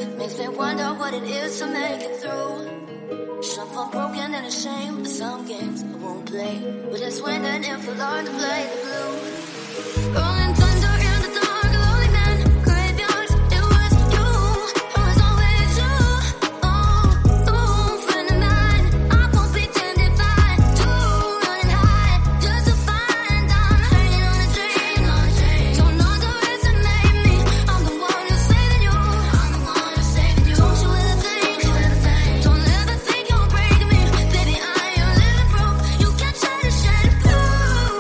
Makes me wonder what it is to make it through. Some feel broken and ashamed, but some games I won't play. But it's winning if you learn to play the blue. Rolling thunder in the dark, lonely man, graveyards. It was you, it was always you. Oh, friend of mine, I won't pretend if I do. Running high just to find I'm hanging on a dream. Don't know the rest that made me. I'm the one who's saving you. I'm the one who's saving you. Don't you ever think? Don't ever think you'll break me, baby. I am living proof. You can try to shed it proof.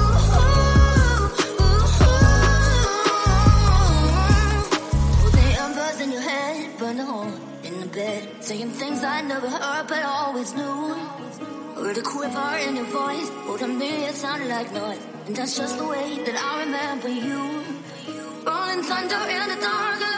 Put the embers in your head, burn the hole in the bed, saying things I never heard but always knew. Heard a quiver in your voice, but to me it sounded like noise, and that's just the way that I remember you. Rolling thunder in the dark.